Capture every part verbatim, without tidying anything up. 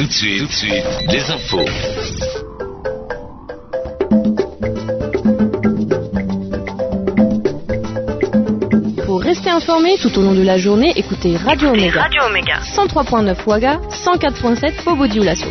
de suite, tout de suite, les infos. Pour rester informé tout au long de la journée, écoutez Radio Omega. Radio Omega. cent trois virgule neuf Ouaga, cent quatre virgule sept Bobo-Dioulasso.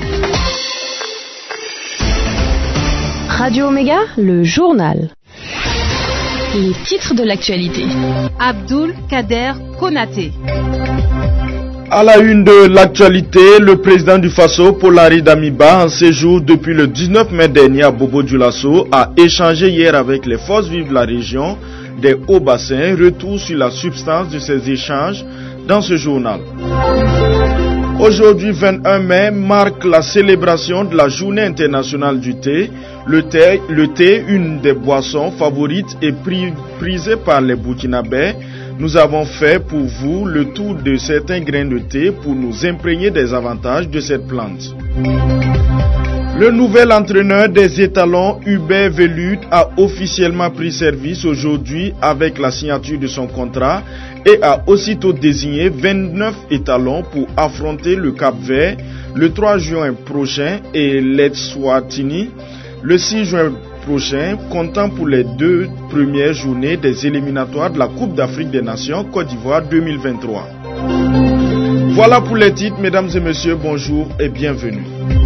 Radio Omega, le journal. Les titres de l'actualité. Abdoul Kader Konaté. À la une de l'actualité, le président du Faso, Polari Damiba, en séjour depuis le dix-neuf mai dernier à Bobo-Dioulasso, a échangé hier avec les forces vives de la région des Hauts-Bassins. Retour sur la substance de ces échanges dans ce journal. Aujourd'hui, vingt et un mai, marque la célébration de la Journée internationale du thé. Le thé, le thé, une des boissons favorites et pri- prisées par les Burkinabés. Nous avons fait pour vous le tour de certains grains de thé pour nous imprégner des avantages de cette plante. Le nouvel entraîneur des étalons, Hubert Velud, a officiellement pris service aujourd'hui avec la signature de son contrat et a aussitôt désigné vingt-neuf étalons pour affronter le Cap-Vert le trois juin prochain et l'Eswatini le six juin prochain, comptant pour les deux premières journées des éliminatoires de la Coupe d'Afrique des Nations Côte d'Ivoire deux mille vingt-trois. Voilà pour les titres, mesdames et messieurs, bonjour et bienvenue.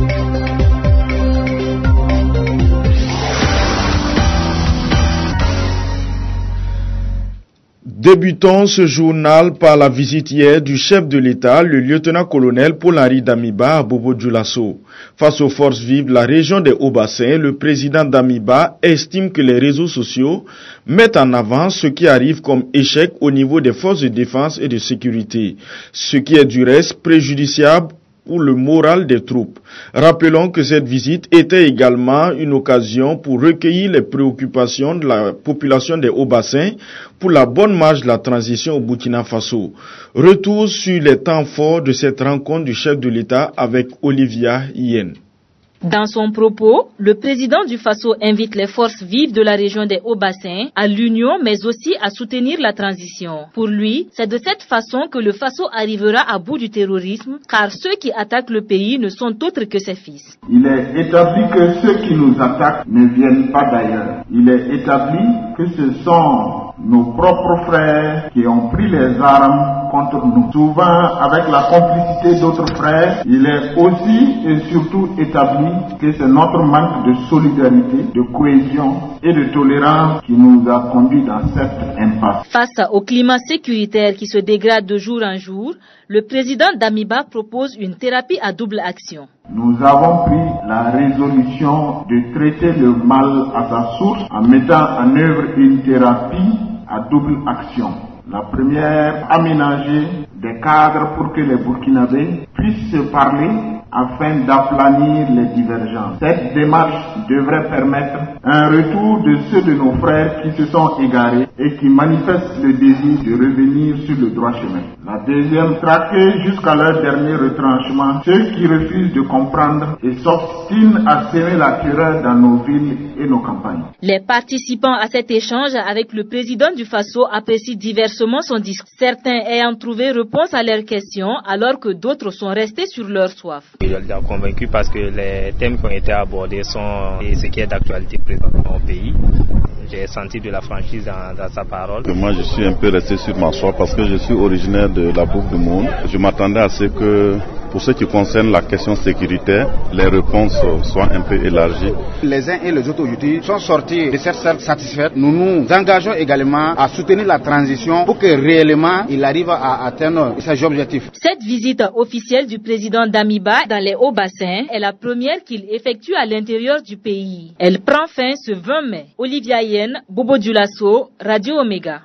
Débutons ce journal par la visite hier du chef de l'État, le lieutenant-colonel Polari Damiba à Bobo-Dioulasso. Face aux forces vives de la région des Hauts-Bassins, le président Damiba estime que les réseaux sociaux mettent en avant ce qui arrive comme échec au niveau des forces de défense et de sécurité, ce qui est du reste préjudiciable pour le moral des troupes. Rappelons que cette visite était également une occasion pour recueillir les préoccupations de la population des Hauts-Bassins pour la bonne marche de la transition au Burkina Faso. Retour sur les temps forts de cette rencontre du chef de l'État avec Olivia Yen. Dans son propos, le président du Faso invite les forces vives de la région des Hauts-Bassins à l'union mais aussi à soutenir la transition. Pour lui, c'est de cette façon que le Faso arrivera à bout du terrorisme, car ceux qui attaquent le pays ne sont autres que ses fils. Il est établi que ceux qui nous attaquent ne viennent pas d'ailleurs. Il est établi que ce sont nos propres frères qui ont pris les armes contre nous. Souvent avec la complicité d'autres frères, il est aussi et surtout établi que c'est notre manque de solidarité, de cohésion et de tolérance qui nous a conduits dans cette impasse. Face au climat sécuritaire qui se dégrade de jour en jour, le président Damiba propose une thérapie à double action. Nous avons pris la résolution de traiter le mal à sa source en mettant en œuvre une thérapie à double action. La première, aménager des cadres pour que les Burkinabés puissent se parler afin d'aplanir les divergences. Cette démarche devrait permettre un retour de ceux de nos frères qui se sont égarés et qui manifestent le désir de revenir sur le droit chemin. La deuxième, traquer jusqu'à leur dernier retranchement ceux qui refusent de comprendre et s'obstinent à semer la terreur dans nos villes et nos campagnes. Les participants à cet échange avec le président du Faso apprécient diversement son discours, certains ayant trouvé réponse à leurs questions alors que d'autres sont restés sur leur soif. Je l'ai convaincu parce que les thèmes qui ont été abordés sont ce qui est d'actualité présentement au pays. J'ai senti de la franchise dans, dans sa parole. Moi, je suis un peu resté sur ma soif parce que je suis originaire de la boucle du monde. Je m'attendais à ce que, pour ce qui concerne la question sécuritaire, les réponses soient un peu élargies. Les uns et les autres aujourd'hui sont sortis de cette salle satisfaite. Nous nous engageons également à soutenir la transition pour que réellement il arrive à atteindre ses objectifs. Cette visite officielle du président Damiba dans les Hauts-Bassins est la première qu'il effectue à l'intérieur du pays. Elle prend fin ce vingt mai. Olivia Yen, Bobo-Dioulasso, Radio Omega.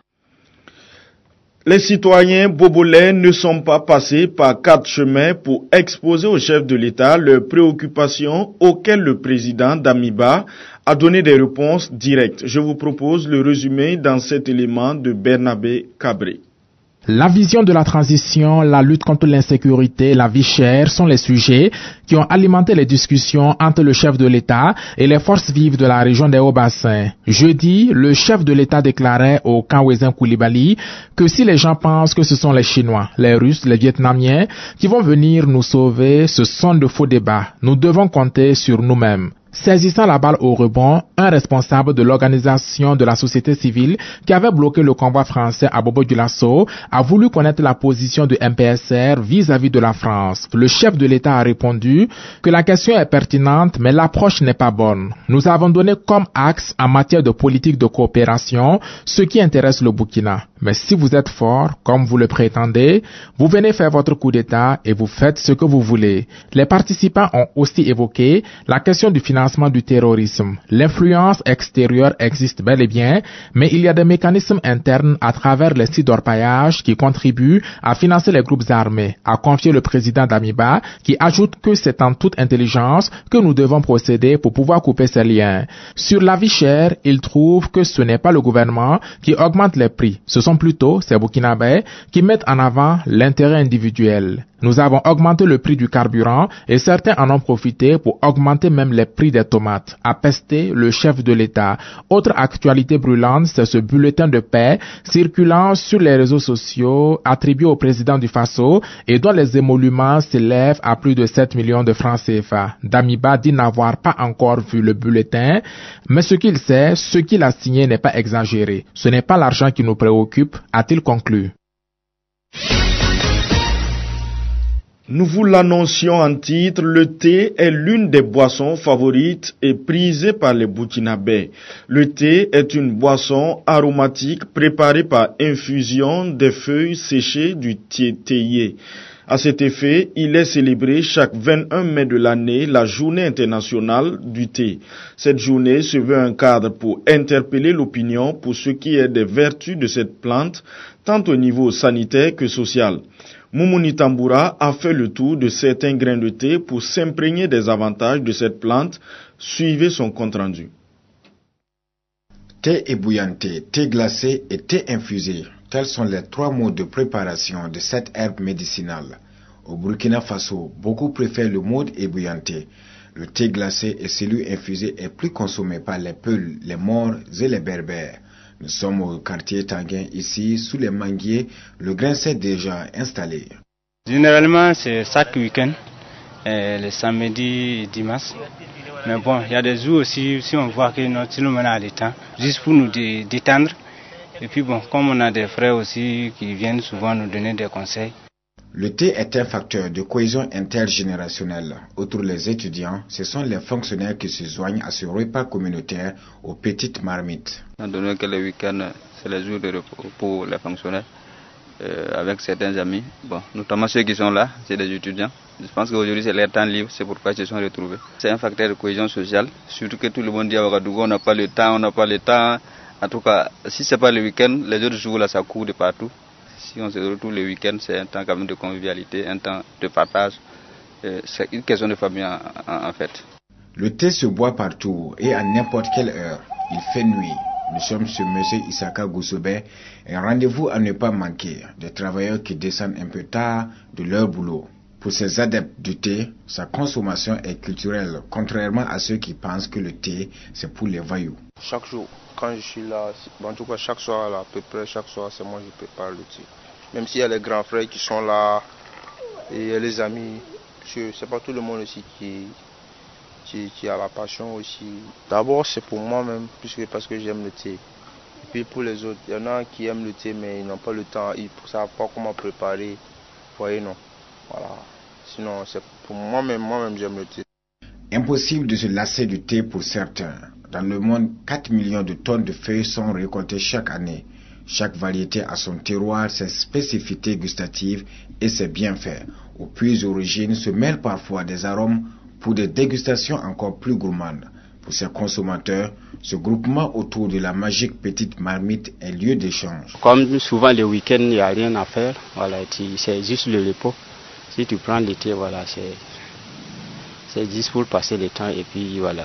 Les citoyens bobolais ne sont pas passés par quatre chemins pour exposer au chef de l'État leurs préoccupations auxquelles le président Damiba a donné des réponses directes. Je vous propose le résumé dans cet élément de Bernabé Cabré. La vision de la transition, la lutte contre l'insécurité, la vie chère sont les sujets qui ont alimenté les discussions entre le chef de l'État et les forces vives de la région des Hauts-Bassins. Jeudi, le chef de l'État déclarait au camp Ouézin Koulibaly que si les gens pensent que ce sont les Chinois, les Russes, les Vietnamiens qui vont venir nous sauver, ce sont de faux débats. Nous devons compter sur nous-mêmes. Saisissant la balle au rebond, un responsable de l'organisation de la société civile qui avait bloqué le convoi français à Bobo-Dioulasso a voulu connaître la position de M P S R vis-à-vis de la France. Le chef de l'État a répondu que la question est pertinente, mais l'approche n'est pas bonne. Nous avons donné comme axe en matière de politique de coopération ce qui intéresse le Burkina. Mais si vous êtes fort, comme vous le prétendez, vous venez faire votre coup d'État et vous faites ce que vous voulez. Les participants ont aussi évoqué la question du financement du terrorisme. L'influence extérieure existe bel et bien, mais il y a des mécanismes internes à travers les sites d'orpaillage qui contribuent à financer les groupes armés, a confié le président d'Amiba, qui ajoute que c'est en toute intelligence que nous devons procéder pour pouvoir couper ces liens. Sur la vie chère, il trouve que ce n'est pas le gouvernement qui augmente les prix, ce sont plutôt ces Burkinabés qui mettent en avant l'intérêt individuel. Nous avons augmenté le prix du carburant et certains en ont profité pour augmenter même les prix des tomates, a pesté le chef de l'État. Autre actualité brûlante, c'est ce bulletin de paix circulant sur les réseaux sociaux attribué au président du Faso et dont les émoluments s'élèvent à plus de sept millions de francs C F A. Damiba dit n'avoir pas encore vu le bulletin, mais ce qu'il sait, ce qu'il a signé n'est pas exagéré. Ce n'est pas l'argent qui nous préoccupe, a-t-il conclu. Nous vous l'annoncions en titre, le thé est l'une des boissons favorites et prisées par les Burkinabés. Le thé est une boisson aromatique préparée par infusion des feuilles séchées du thé théier. À cet effet, il est célébré chaque vingt-et-un mai de l'année la journée internationale du thé. Cette journée se veut un cadre pour interpeller l'opinion pour ce qui est des vertus de cette plante, tant au niveau sanitaire que social. Moumouni Tamboura a fait le tour de certains grains de thé pour s'imprégner des avantages de cette plante. Suivez son compte-rendu. Thé ébouillanté, thé glacé et thé infusé. Tels sont les trois modes de préparation de cette herbe médicinale. Au Burkina Faso, beaucoup préfèrent le mode ébouillanté. Le thé glacé et celui infusé est plus consommé par les Peuls, les Maures et les Berbères. Nous sommes au quartier Tanguin, ici, sous les manguiers, le grain s'est déjà installé. Généralement, c'est chaque week-end, euh, le samedi et dimanche. Mais bon, il y a des jours aussi, si on voit que notre phénomène a le temps, juste pour nous dé- détendre. Et puis bon, comme on a des frères aussi qui viennent souvent nous donner des conseils. Le thé est un facteur de cohésion intergénérationnelle. Outre les étudiants, ce sont les fonctionnaires qui se joignent à ce repas communautaire aux petites marmites. Étant donné que le week-end, c'est les jours de repos pour les fonctionnaires, euh, avec certains amis, bon, notamment ceux qui sont là, c'est des étudiants. Je pense qu'aujourd'hui c'est leur temps libre, c'est pourquoi ils se sont retrouvés. C'est un facteur de cohésion sociale, surtout que tout le monde dit à Ouagadougou, on n'a pas le temps, on n'a pas le temps. En tout cas, si ce n'est pas le week-end, les autres jours là, ça court de partout. Si on se retrouve le week-end, c'est un temps quand même de convivialité, un temps de partage. Euh, c'est une question de famille en, en, en fait. Le thé se boit partout et à n'importe quelle heure. Il fait nuit. Nous sommes chez M. Isaka Goussobé. Un rendez-vous à ne pas manquer. Des travailleurs qui descendent un peu tard de leur boulot. Pour ces adeptes du thé, sa consommation est culturelle, contrairement à ceux qui pensent que le thé, c'est pour les voyous. Chaque jour, quand je suis là, en tout cas chaque soir, là, à peu près chaque soir, c'est moi qui prépare le thé. Même s'il y a les grands frères qui sont là, et les amis, c'est pas tout le monde aussi qui, qui, qui a la passion aussi. D'abord, c'est pour moi-même, puisque parce que j'aime le thé. Et puis pour les autres, il y en a qui aiment le thé, mais ils n'ont pas le temps, ils ne savent pas comment préparer. Vous voyez, non. Voilà. Sinon, c'est pour moi-même, moi-même, j'aime le thé. Impossible de se lasser du thé pour certains. Dans le monde, quatre millions de tonnes de feuilles sont récoltées chaque année. Chaque variété a son terroir, ses spécificités gustatives et ses bienfaits. Aux puits d'origine se mêlent parfois des arômes pour des dégustations encore plus gourmandes. Pour ces consommateurs, ce groupement autour de la magique petite marmite est lieu d'échange. Comme souvent le week-end, il n'y a rien à faire. Voilà, c'est juste le repos. Si tu prends le thé, voilà, c'est, c'est juste pour passer le temps et puis voilà.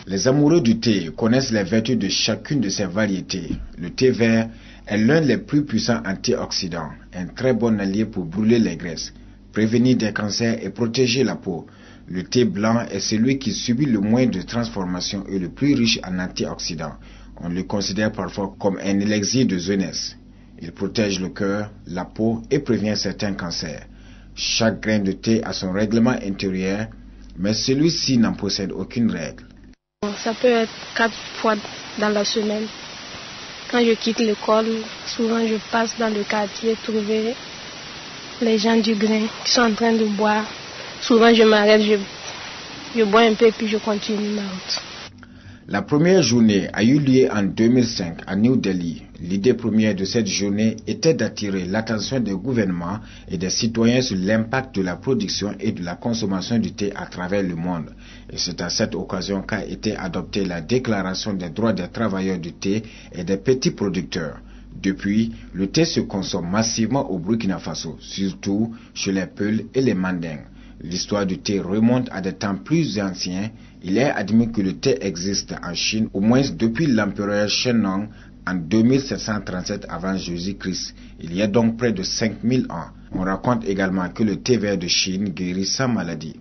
Les amoureux du thé connaissent les vertus de chacune de ces variétés. Le thé vert est l'un des plus puissants antioxydants, un très bon allié pour brûler les graisses, prévenir des cancers et protéger la peau. Le thé blanc est celui qui subit le moins de transformation et le plus riche en antioxydants. On le considère parfois comme un élixir de jeunesse. Il protège le cœur, la peau et prévient certains cancers. Chaque grain de thé a son règlement intérieur, mais celui-ci n'en possède aucune règle. Ça peut être quatre fois dans la semaine. Quand je quitte l'école, souvent je passe dans le quartier trouver les gens du grain qui sont en train de boire. Souvent je m'arrête, je, je bois un peu puis je continue ma route. La première journée a eu lieu en deux mille cinq à New Delhi. L'idée première de cette journée était d'attirer l'attention des gouvernements et des citoyens sur l'impact de la production et de la consommation du thé à travers le monde. Et c'est à cette occasion qu'a été adoptée la Déclaration des droits des travailleurs du thé et des petits producteurs. Depuis, le thé se consomme massivement au Burkina Faso, surtout chez les Peuls et les Mandingues. L'histoire du thé remonte à des temps plus anciens. Il est admis que le thé existe en Chine au moins depuis l'empereur Shennong en deux mille sept cent trente-sept avant Jésus-Christ. Il y a donc près de cinq mille ans. On raconte également que le thé vert de Chine guérit sans maladie.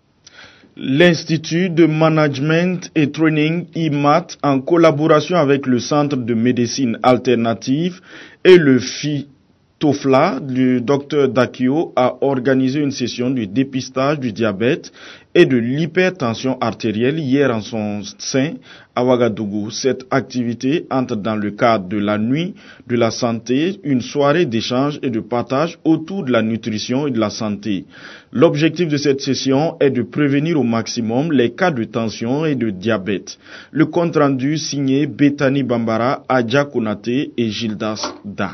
L'Institut de Management et Training I M A T, en collaboration avec le Centre de médecine alternative et le F I T O F L A du docteur Dakio, a organisé une session de dépistage du diabète et de l'hypertension artérielle hier en son sein à Ouagadougou. Cette activité entre dans le cadre de la nuit de la santé, une soirée d'échange et de partage autour de la nutrition et de la santé. L'objectif de cette session est de prévenir au maximum les cas de tension et de diabète. Le compte rendu signé Bethany Bambara, Adja Konate et Gildas Da.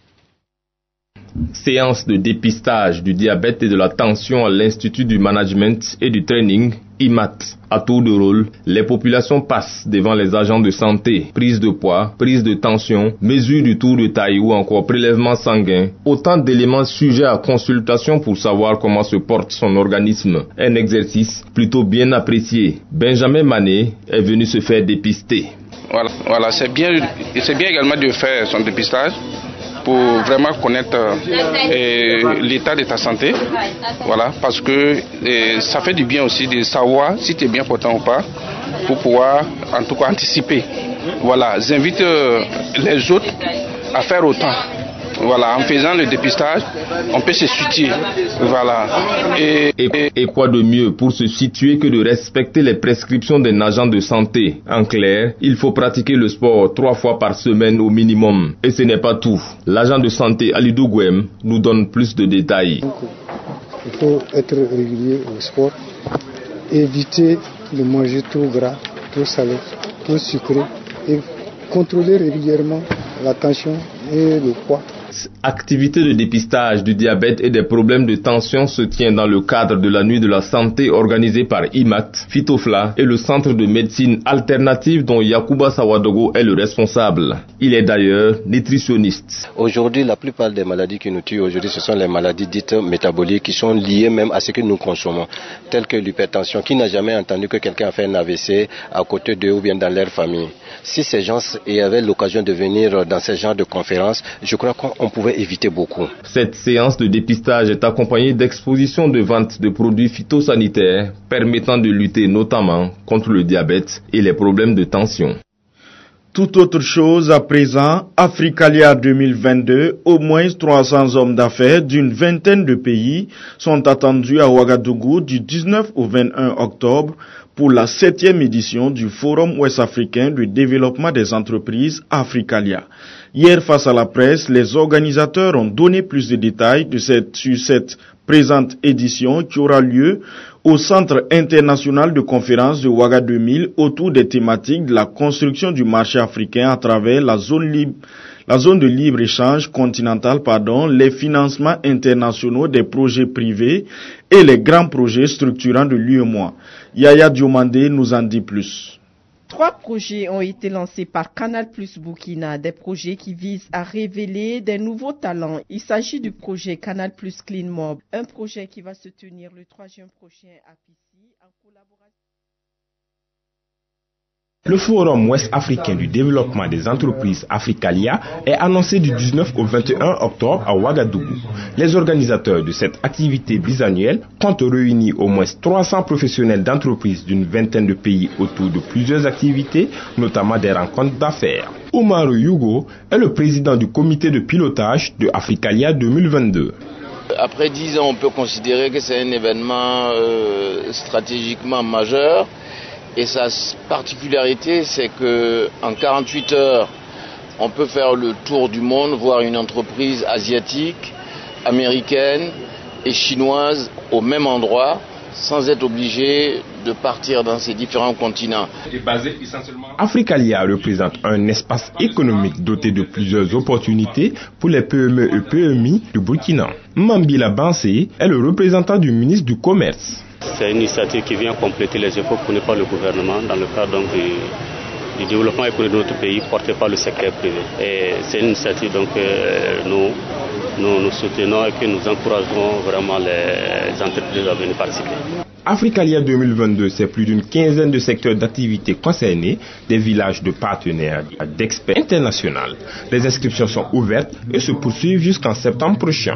Séance de dépistage du diabète et de la tension à l'Institut du Management et du Training, I M A T. À tour de rôle, les populations passent devant les agents de santé. Prise de poids, prise de tension, mesure du tour de taille ou encore prélèvement sanguin. Autant d'éléments sujets à consultation pour savoir comment se porte son organisme. Un exercice plutôt bien apprécié. Benjamin Mané est venu se faire dépister. Voilà, voilà c'est bien, c'est bien également de faire son dépistage pour vraiment connaître euh, l'état de ta santé, voilà, parce que euh, ça fait du bien aussi de savoir si tu es bien portant ou pas, pour pouvoir en tout cas anticiper. Voilà, j'invite euh, les autres à faire autant. Voilà, en faisant le dépistage, on peut se situer. Voilà. Et, et, et quoi de mieux pour se situer que de respecter les prescriptions d'un agent de santé? En clair, il faut pratiquer le sport trois fois par semaine au minimum. Et ce n'est pas tout. L'agent de santé Alidou Gouem nous donne plus de détails. Donc, il faut être régulier au sport, éviter de manger trop gras, trop salé, trop sucré et contrôler régulièrement la tension et le poids. Activité de dépistage du diabète et des problèmes de tension se tient dans le cadre de la nuit de la santé organisée par I M A T, F I T O F L A et le Centre de médecine alternative dont Yacouba Sawadogo est le responsable. Il est d'ailleurs nutritionniste. Aujourd'hui, la plupart des maladies qui nous tuent aujourd'hui, ce sont les maladies dites métaboliques qui sont liées même à ce que nous consommons, telles que l'hypertension. Qui n'a jamais entendu que quelqu'un a fait un A V C à côté d'eux ou bien dans leur famille? Si ces gens avaient l'occasion de venir dans ce genre de conférences, je crois qu'on pouvait éviter beaucoup. Cette séance de dépistage est accompagnée d'expositions de vente de produits phytosanitaires permettant de lutter notamment contre le diabète et les problèmes de tension. Tout autre chose à présent, Africalia deux mille vingt-deux, au moins trois cents hommes d'affaires d'une vingtaine de pays sont attendus à Ouagadougou du dix-neuf au vingt-et-un octobre pour la septième édition du Forum ouest-africain de développement des entreprises Africalia. Hier, face à la presse, les organisateurs ont donné plus de détails de cette, sur cette présente édition qui aura lieu au Centre international de conférences de Ouaga deux mille autour des thématiques de la construction du marché africain à travers la zone libre, la zone de libre-échange continentale, pardon, les financements internationaux des projets privés et les grands projets structurants de l'U E M O A. Yaya Diomandé nous en dit plus. Trois projets ont été lancés par Canal Plus Burkina, des projets qui visent à révéler des nouveaux talents. Il s'agit du projet Canal Plus Clean Mob, un projet qui va se tenir le trois juin prochain à Pissy en collaboration. Le Forum ouest-africain du développement des entreprises Africalia est annoncé du dix-neuf au vingt et un octobre à Ouagadougou. Les organisateurs de cette activité bisannuelle comptent réunir au moins trois cents professionnels d'entreprises d'une vingtaine de pays autour de plusieurs activités, notamment des rencontres d'affaires. Oumar Yugo est le président du comité de pilotage de Africalia deux mille vingt-deux. Après dix ans, on peut considérer que c'est un événement euh, stratégiquement majeur. Et sa particularité, c'est qu'en quarante-huit heures, on peut faire le tour du monde, voir une entreprise asiatique, américaine et chinoise au même endroit, sans être obligé de partir dans ces différents continents. Africalia représente un espace économique doté de plusieurs opportunités pour les P M E et P M I du Burkina. Mambila Bansé est le représentant du ministre du Commerce. C'est une initiative qui vient compléter les efforts fournis par le gouvernement dans le cadre donc, du, du développement économique de notre pays porté par le secteur privé. Et c'est une initiative donc, que nous, nous, nous soutenons et que nous encourageons vraiment les entreprises à venir participer. Africalia deux mille vingt-deux, c'est plus d'une quinzaine de secteurs d'activité concernés, des villages de partenaires, d'experts internationaux. Les inscriptions sont ouvertes et se poursuivent jusqu'en septembre prochain.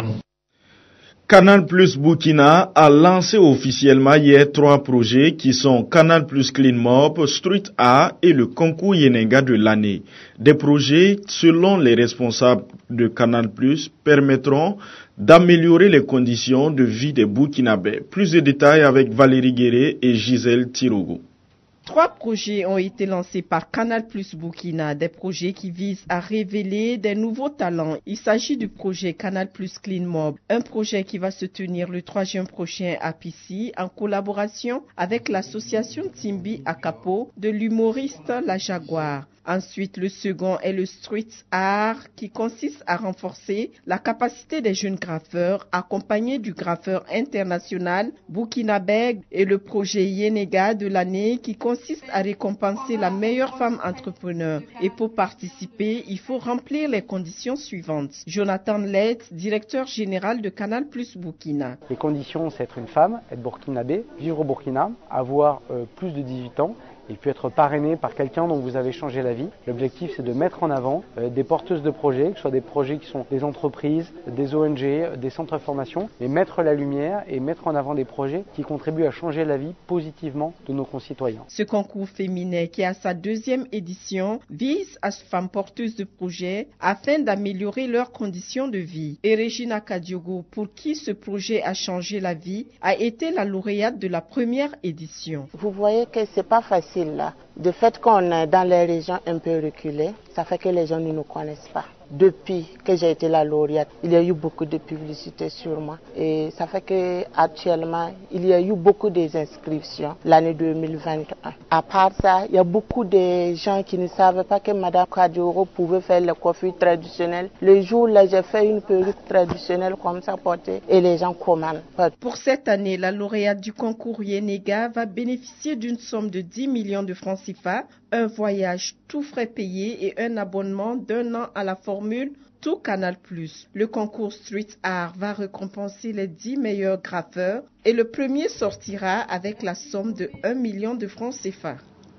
Canal Plus Burkina a lancé officiellement hier trois projets qui sont Canal Plus Clean Mob, Street Art et le concours Yenenga de l'année. Des projets, selon les responsables de Canal Plus, permettront d'améliorer les conditions de vie des Burkinabés. Plus de détails avec Valérie Guéré et Gisèle Tirogo. Trois projets ont été lancés par Canal Plus Burkina, des projets qui visent à révéler des nouveaux talents. Il s'agit du projet Canal Plus Clean Mob, un projet qui va se tenir le trois juin prochain à Pissi en collaboration avec l'association Timbi Akapo de l'humoriste La Jaguar. Ensuite, le second est le Street Art qui consiste à renforcer la capacité des jeunes graffeurs accompagnés du graffeur international burkinabé et le projet Yenega de l'année qui consiste à récompenser la meilleure femme entrepreneur. Et pour participer, il faut remplir les conditions suivantes. Jonathan Lett, directeur général de Canal Plus Burkina. Les conditions, c'est être une femme, être burkinabé, vivre au Burkina, avoir euh, plus de dix-huit ans. Il peut être parrainé par quelqu'un dont vous avez changé la vie. L'objectif, c'est de mettre en avant euh, des porteuses de projets, que ce soit des projets qui sont des entreprises, des O N G, des centres de formation, mais mettre la lumière et mettre en avant des projets qui contribuent à changer la vie positivement de nos concitoyens. Ce concours féminin, qui a sa deuxième édition, vise à ces femmes porteuses de projets afin d'améliorer leurs conditions de vie. Et Regina Kadiogo, pour qui ce projet a changé la vie, a été la lauréate de la première édition. Vous voyez que c'est pas facile. Là. De fait qu'on est dans les régions un peu reculées, ça fait que les gens ne nous connaissent pas. Depuis que j'ai été la lauréate, il y a eu beaucoup de publicité sur moi et ça fait que actuellement il y a eu beaucoup d'inscriptions l'année deux mille vingt et un. À part ça, il y a beaucoup de gens qui ne savaient pas que Madame Kadioro pouvait faire les coiffures traditionnelles. Le jour là, j'ai fait une perruque traditionnelle comme ça portée et les gens commandent. Pour cette année, la lauréate du concours Yenega va bénéficier d'une somme de dix millions de francs C F A, un voyage tout frais payé et un abonnement d'un an à la formule Tout Canal Plus. Le concours Street Art va récompenser les dix meilleurs graffeurs et le premier sortira avec la somme de un million de francs C F A.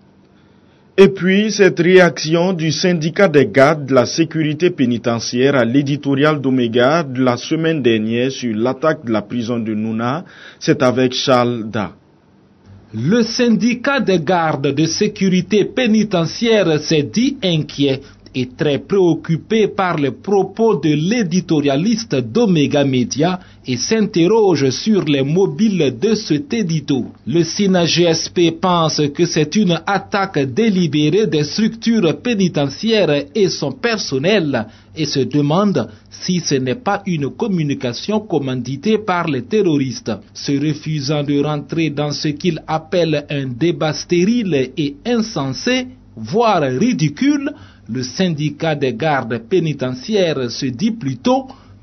Et puis, cette réaction du syndicat des gardes de la sécurité pénitentiaire à l'éditorial d'Omega de la semaine dernière sur l'attaque de la prison de Nouna, c'est avec Charles Da. Le syndicat des gardes de sécurité pénitentiaire s'est dit inquiet et très préoccupé par les propos de l'éditorialiste d'Omega Media et s'interroge sur les mobiles de cet édito. Le SINA-G S P pense que c'est une attaque délibérée des structures pénitentiaires et son personnel et se demande si ce n'est pas une communication commanditée par les terroristes. Se refusant de rentrer dans ce qu'il appelle un débat stérile et insensé, voire ridicule, le syndicat des gardes pénitentiaires se dit plutôt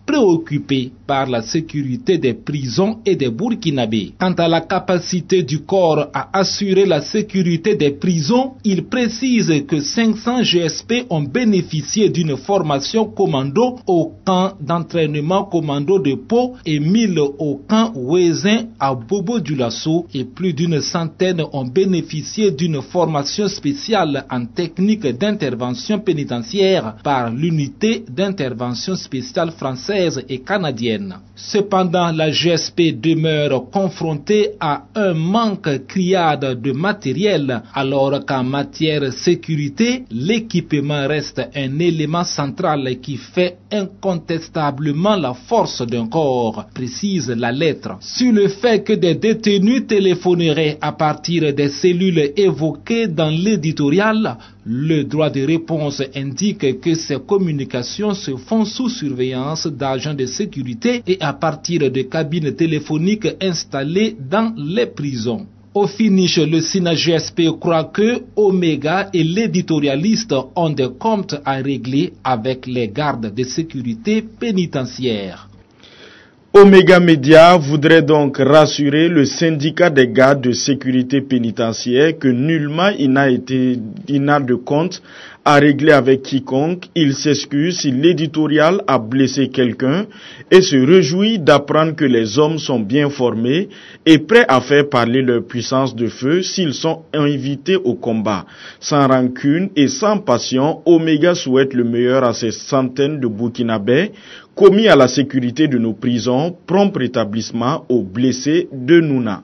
préoccupé par la sécurité des prisons et des Burkinabés. Quant à la capacité du corps à assurer la sécurité des prisons, il précise que cinq cents G S P ont bénéficié d'une formation commando au camp d'entraînement commando de Pau et mille au camp Ouezin à Bobo-Dioulasso et plus d'une centaine ont bénéficié d'une formation spéciale en technique d'intervention pénitentiaire par l'unité d'intervention spéciale française et canadienne. Cependant, la G S P demeure confrontée à un manque criard de matériel, alors qu'en matière de sécurité, l'équipement reste un élément central qui fait incontestablement la force d'un corps, précise la lettre. Sur le fait que des détenus téléphoneraient à partir des cellules évoquées dans l'éditorial, le droit de réponse indique que ces communications se font sous surveillance d'agents de sécurité et à partir de cabines téléphoniques installées dans les prisons. Au finish, le SINA G S P croit que Omega et l'éditorialiste ont des comptes à régler avec les gardes de sécurité pénitentiaire. Omega Media voudrait donc rassurer le syndicat des gardes de sécurité pénitentiaire que nullement il n'a été, il n'a de compte à régler avec quiconque. Il s'excuse si l'éditorial a blessé quelqu'un et se réjouit d'apprendre que les hommes sont bien formés et prêts à faire parler leur puissance de feu s'ils sont invités au combat. Sans rancune et sans passion, Omega souhaite le meilleur à ces centaines de Burkinabés commis à la sécurité de nos prisons, prompt rétablissement aux blessés de Nouna.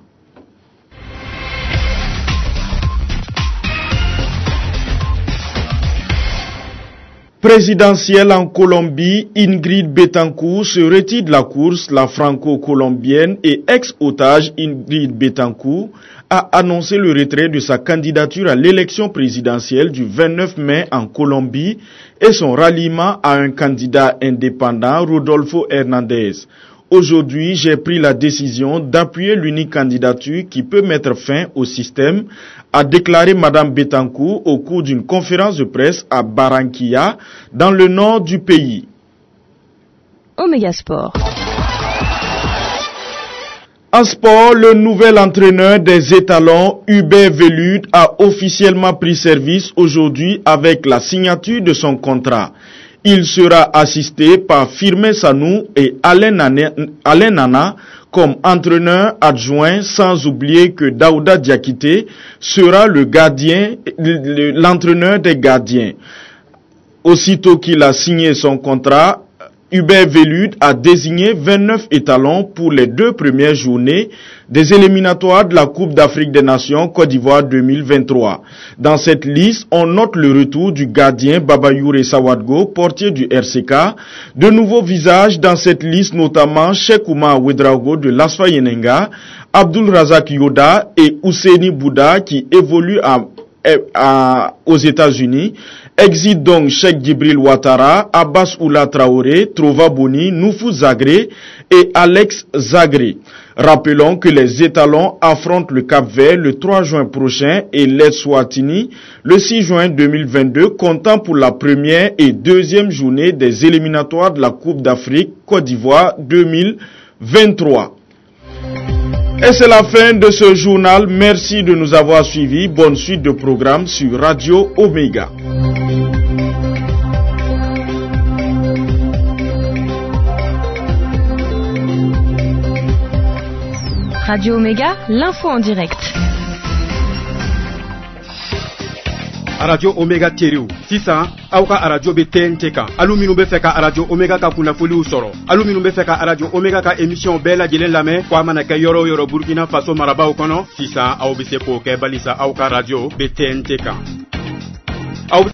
Présidentielle en Colombie, Ingrid Betancourt se retire de la course. La franco-colombienne et ex-otage Ingrid Betancourt a annoncé le retrait de sa candidature à l'élection présidentielle du vingt-neuf mai en Colombie et son ralliement à un candidat indépendant, Rodolfo Hernandez. Aujourd'hui, j'ai pris la décision d'appuyer l'unique candidature qui peut mettre fin au système, a déclaré Madame Betancourt au cours d'une conférence de presse à Barranquilla, dans le nord du pays. Omega Sport. En sport, le nouvel entraîneur des étalons, Hubert Velud, a officiellement pris service aujourd'hui avec la signature de son contrat. Il sera assisté par Firmin Sanou et Alain Nana comme entraîneur adjoint, sans oublier que Daouda Diakité sera le gardien, l'entraîneur des gardiens. Aussitôt qu'il a signé son contrat, Hubert Velud a désigné vingt-neuf étalons pour les deux premières journées des éliminatoires de la Coupe d'Afrique des Nations Côte d'Ivoire deux mille vingt-trois. Dans cette liste, on note le retour du gardien Babayoure Sawadgo, portier du R C K. De nouveaux visages dans cette liste, notamment Cheikh Oumar Ouedraogo de l'Asfa Yenenga, Abdul Razak Yoda et Ousseini Bouda qui évoluent à, à, aux États-Unis. Exit donc Cheikh Djibril Ouattara, Abbas Oula Traoré, Trova Boni, Noufou Zagré et Alex Zagré. Rappelons que les étalons affrontent le Cap-Vert le trois juin prochain et l'Eswatini le six juin deux mille vingt-deux, comptant pour la première et deuxième journée des éliminatoires de la Coupe d'Afrique Côte d'Ivoire deux mille vingt-trois. Et c'est la fin de ce journal. Merci de nous avoir suivis. Bonne suite de programmes sur Radio Omega. Radio Omega, l'info en direct. Radio Omega Teriou. Sisan, Aouka Radio B T N T K. Alou minou be feka Radio Omega ka kunafoli ou soro. Alou minou be feka Radio Omega ka émission Bella Jelen Lame. Kwa manaka yoro yoro Burkina Faso maraba ou kono. Sisan, Aou bise ko ke balisa Aouka Radio B T N T K.